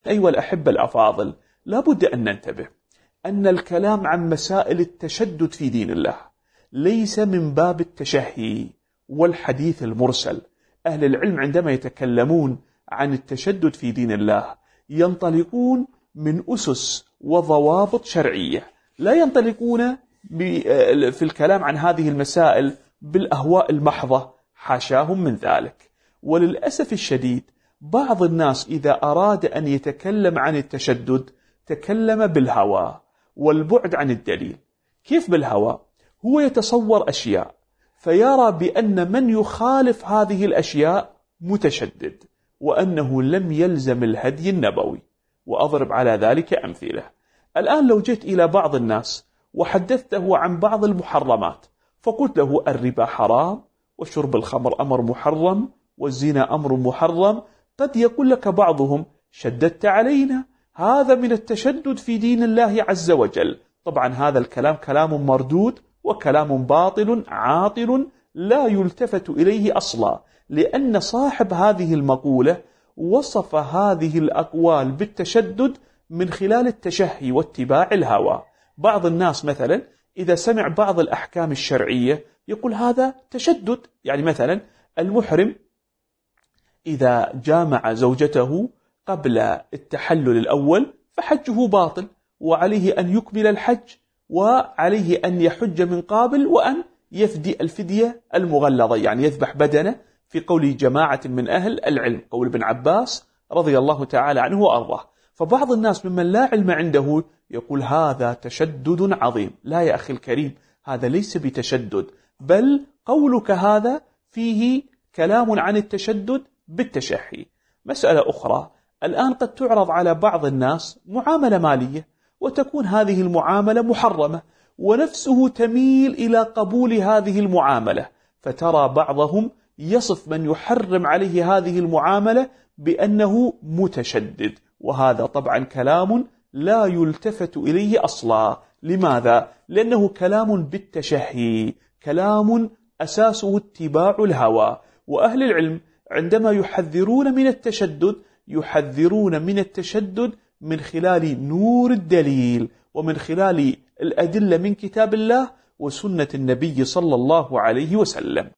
أيها الأحبة الأفاضل، لابد أن ننتبه أن الكلام عن مسائل التشدد في دين الله ليس من باب التشهي والحديث المرسل. أهل العلم عندما يتكلمون عن التشدد في دين الله ينطلقون من أسس وضوابط شرعية، لا ينطلقون في الكلام عن هذه المسائل بالأهواء المحضة، حاشاهم من ذلك. وللأسف الشديد بعض الناس إذا أراد أن يتكلم عن التشدد تكلم بالهوى والبعد عن الدليل. كيف بالهوى؟ هو يتصور أشياء فيرى بأن من يخالف هذه الأشياء متشدد، وأنه لم يلزم الهدي النبوي. وأضرب على ذلك أمثلة. الآن لو جئت إلى بعض الناس وحدثته عن بعض المحرمات فقلت له الربا حرام، وشرب الخمر أمر محرم، والزنا أمر محرم، قد يقول لك بعضهم شددت علينا، هذا من التشدد في دين الله عز وجل. طبعا هذا الكلام كلام مردود وكلام باطل عاطل لا يلتفت إليه أصلا، لأن صاحب هذه المقولة وصف هذه الأقوال بالتشدد من خلال التشهي واتباع الهوى. بعض الناس مثلا إذا سمع بعض الأحكام الشرعية يقول هذا تشدد، يعني مثلا المحرم إذا جامع زوجته قبل التحلل الأول فحجه باطل، وعليه أن يكمل الحج، وعليه أن يحج من قابل، وأن يفدي الفدية المغلظة، يعني يذبح بدنه، في قول جماعة من أهل العلم، قول ابن عباس رضي الله تعالى عنه وأرضاه. فبعض الناس ممن لا علم عنده يقول هذا تشدد عظيم. لا يا أخي الكريم، هذا ليس بتشدد، بل قولك هذا فيه كلام عن التشدد بالتشهي. مسألة أخرى، الآن قد تعرض على بعض الناس معاملة مالية وتكون هذه المعاملة محرمة، ونفسه تميل إلى قبول هذه المعاملة، فترى بعضهم يصف من يحرم عليه هذه المعاملة بأنه متشدد، وهذا طبعا كلام لا يلتفت إليه أصلا. لماذا؟ لأنه كلام بالتشهي، كلام أساسه اتباع الهوى. وأهل العلم عندما يحذرون من التشدد يحذرون من التشدد من خلال نور الدليل، ومن خلال الأدلة من كتاب الله وسنة النبي صلى الله عليه وسلم.